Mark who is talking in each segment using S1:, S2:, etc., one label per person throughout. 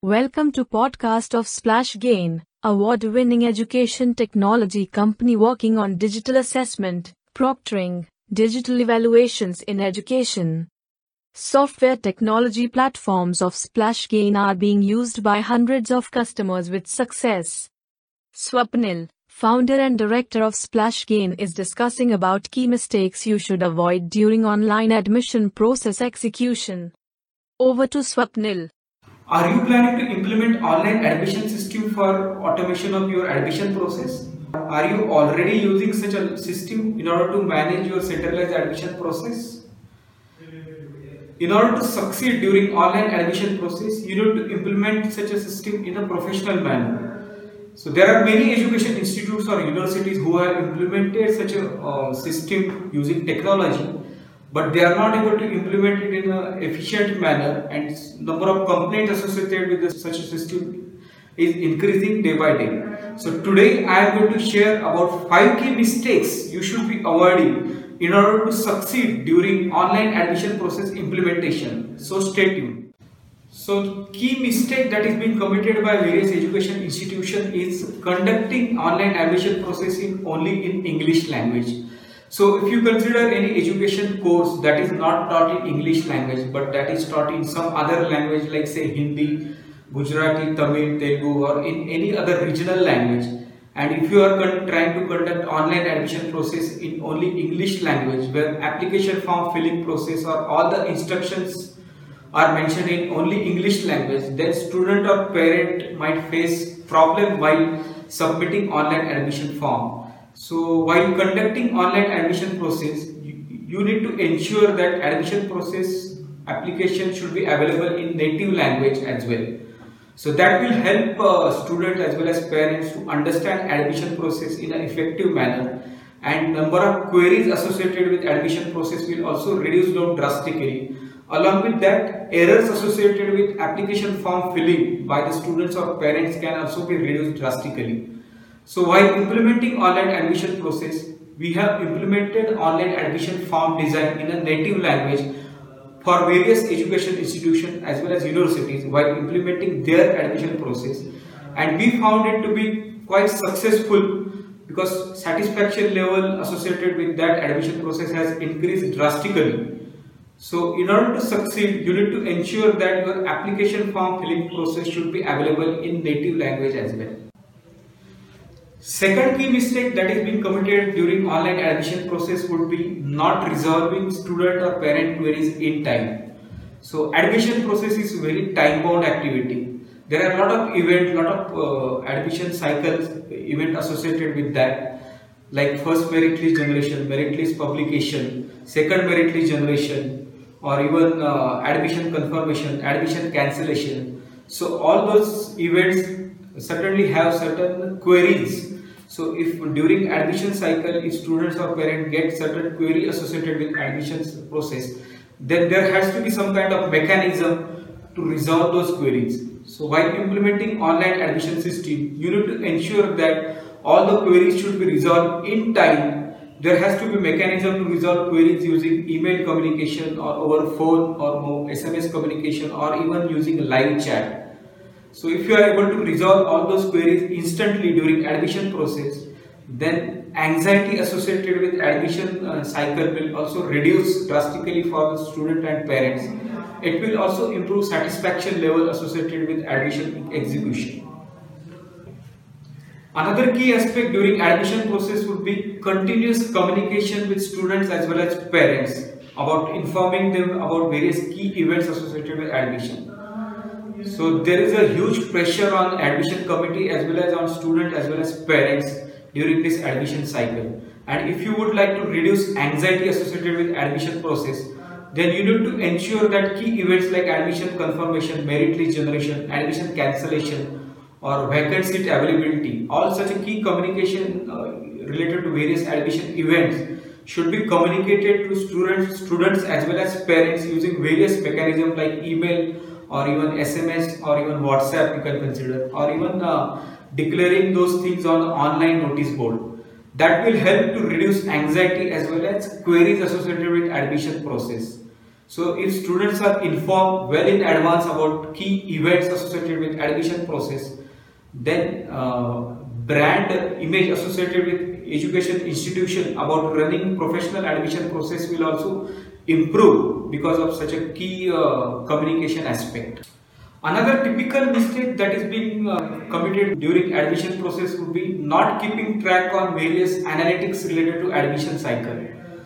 S1: Welcome to podcast of SplashGain, award-winning education technology company working on digital assessment, proctoring, digital evaluations in education. Software technology platforms of SplashGain are being used by hundreds of customers with success. Swapnil, founder and director of SplashGain, is discussing about key mistakes you should avoid during online admission process execution. Over to Swapnil.
S2: Are you planning to implement online admission system for automation of your admission process? Are you already using such a system in order to manage your centralized admission process? In order to succeed during online admission process, you need to implement such a system in a professional manner. So there are many education institutes or universities who have implemented such a system using technology, but they are not able to implement it in an efficient manner, and number of complaints associated with such a system is increasing day by day. So today I am going to share about 5 key mistakes you should be avoiding in order to succeed during online admission process implementation. So stay tuned. So key mistake that is being committed by various education institutions is conducting online admission process only in English language. So if you consider any education course that is not taught in English language but that is taught in some other language like say Hindi, Gujarati, Tamil, Telugu or in any other regional language, and if you are trying to conduct online admission process in only English language where application form filling process or all the instructions are mentioned in only English language, then student or parent might face problem while submitting online admission form. So while conducting online admission process, you need to ensure that admission process application should be available in native language as well. So that will help students as well as parents to understand admission process in an effective manner, and number of queries associated with admission process will also reduce down drastically. Along with that, errors associated with application form filling by the students or parents can also be reduced drastically. So while implementing online admission process, we have implemented online admission form design in a native language for various education institutions as well as universities while implementing their admission process, and we found it to be quite successful because satisfaction level associated with that admission process has increased drastically. So in order to succeed, you need to ensure that your application form filling process should be available in native language as well. Second key mistake that is being committed during online admission process would be not resolving student or parent queries in time. So admission process is very time bound activity. There are a lot of events, lot of admission cycles, event associated with that, like first merit list generation, merit list publication, second merit list generation, or even admission confirmation, admission cancellation. So all those events certainly have certain queries. So if during admission cycle, if students or parents get certain query associated with admissions process, then there has to be some kind of mechanism to resolve those queries. So while implementing online admission system, you need to ensure that all the queries should be resolved in time. There has to be mechanism to resolve queries using email communication or over phone or SMS communication or even using live chat. So if you are able to resolve all those queries instantly during admission process, then anxiety associated with admission cycle will also reduce drastically for the student and parents. It will also improve satisfaction level associated with admission execution. Another key aspect during admission process would be continuous communication with students as well as parents about informing them about various key events associated with admission. So there is a huge pressure on admission committee as well as on student as well as parents during this admission cycle. And if you would like to reduce anxiety associated with admission process, then you need to ensure that key events like admission confirmation, merit list generation, admission cancellation or vacant seat availability, all such a key communication related to various admission events should be communicated to students as well as parents using various mechanisms like email or even SMS or even WhatsApp you can consider, or even declaring those things on online notice board. That will help to reduce anxiety as well as queries associated with admission process. So if students are informed well in advance about key events associated with admission process, then brand image associated with education institution about running professional admission process will also improve because of such a key communication aspect. Another typical mistake that is being committed during admission process would be not keeping track on various analytics related to admission cycle.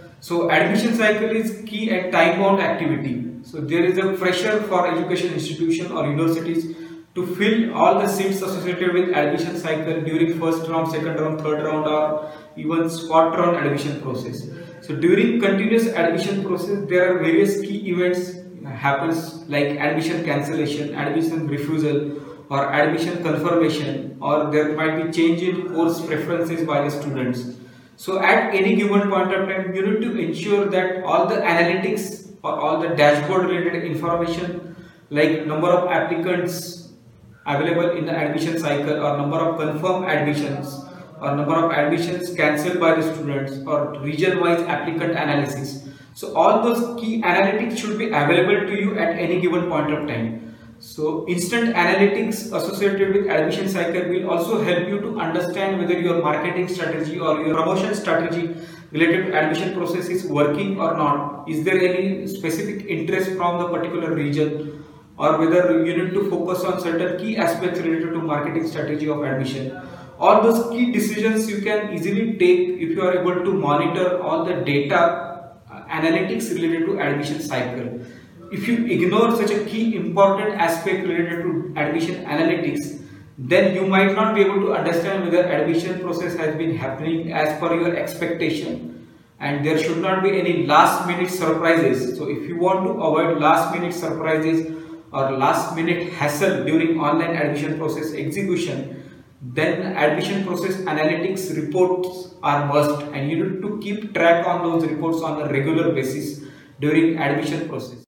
S2: So admission cycle is key and time-bound activity. So there is a pressure for education institution or universities to fill all the seats associated with admission cycle during first round, second round, third round, or even spot round admission process. So during continuous admission process, there are various key events happens like admission cancellation, admission refusal, or admission confirmation, or there might be change in course preferences by the students. So at any given point of time, you need to ensure that all the analytics or all the dashboard related information like number of applicants available in the admission cycle, or number of confirmed admissions, or number of admissions cancelled by the students, or region wise applicant analysis. So all those key analytics should be available to you at any given point of time. So instant analytics associated with admission cycle will also help you to understand whether your marketing strategy or your promotion strategy related to admission process is working or not. Is there any specific interest from the particular region, or whether you need to focus on certain key aspects related to marketing strategy of admission. All those key decisions you can easily take if you are able to monitor all the data analytics related to admission cycle. If you ignore such a key important aspect related to admission analytics, then you might not be able to understand whether admission process has been happening as per your expectation, and there should not be any last minute surprises. So if you want to avoid last minute surprises or last minute hassle during online admission process execution, then admission process analytics reports are must, and you need to keep track on those reports on a regular basis during admission process.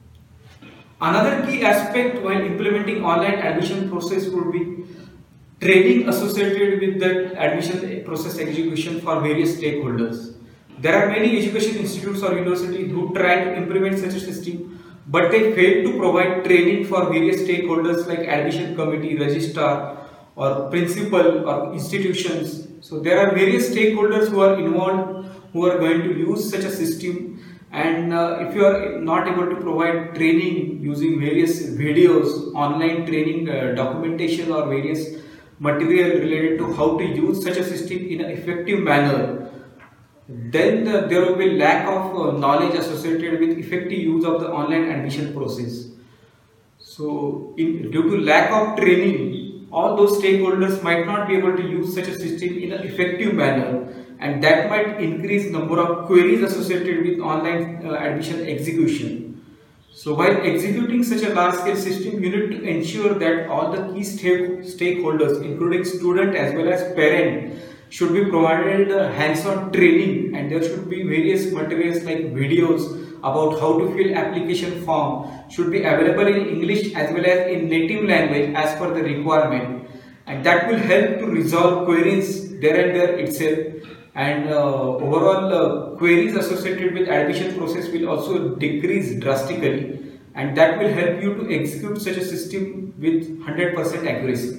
S2: Another key aspect while implementing online admission process would be training associated with the admission process execution for various stakeholders. There are many education institutes or universities who try to implement such a system, but they fail to provide training for various stakeholders like admission committee, registrar, or principal or institutions. So there are various stakeholders who are involved who are going to use such a system, and if you are not able to provide training using various videos, online training documentation, or various material related to how to use such a system in an effective manner, then there will be lack of knowledge associated with effective use of the online admission process. So due to lack of training, all those stakeholders might not be able to use such a system in an effective manner, and that might increase number of queries associated with online admission execution. So while executing such a large scale system, you need to ensure that all the key stakeholders, including student as well as parent, should be provided hands-on training, and there should be various materials like videos about how to fill application form should be available in English as well as in native language as per the requirement, and that will help to resolve queries there and there itself, and overall queries associated with admission process will also decrease drastically, and that will help you to execute such a system with 100% accuracy.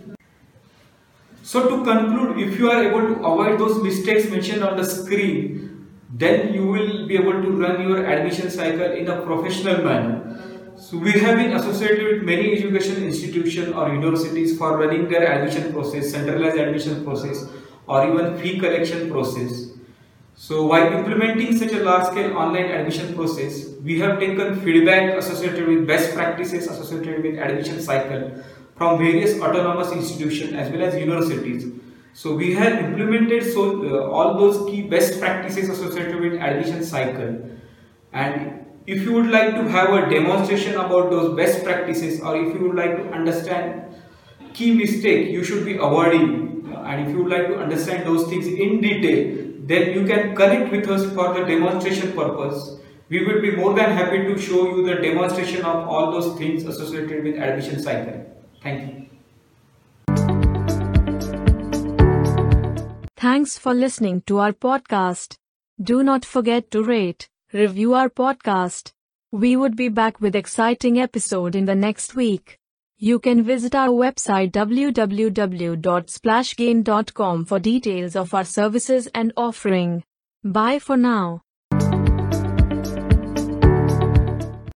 S2: So to conclude, if you are able to avoid those mistakes mentioned on the screen, then you will be able to run your admission cycle in a professional manner. So we have been associated with many education institutions or universities for running their admission process, centralized admission process, or even fee collection process. So while implementing such a large scale online admission process, we have taken feedback associated with best practices associated with admission cycle from various autonomous institutions as well as universities. So we have implemented all those key best practices associated with admission cycle, and if you would like to have a demonstration about those best practices, or if you would like to understand key mistake you should be avoiding, and if you would like to understand those things in detail, then you can connect with us for the demonstration purpose. We will be more than happy to show you the demonstration of all those things associated with admission cycle. Thank you.
S1: Thanks for listening to our podcast. Do not forget to rate, review our podcast, We would be back with exciting episode in the next week. You can visit our website www.splashgain.com for details of our services and offering. Bye for now.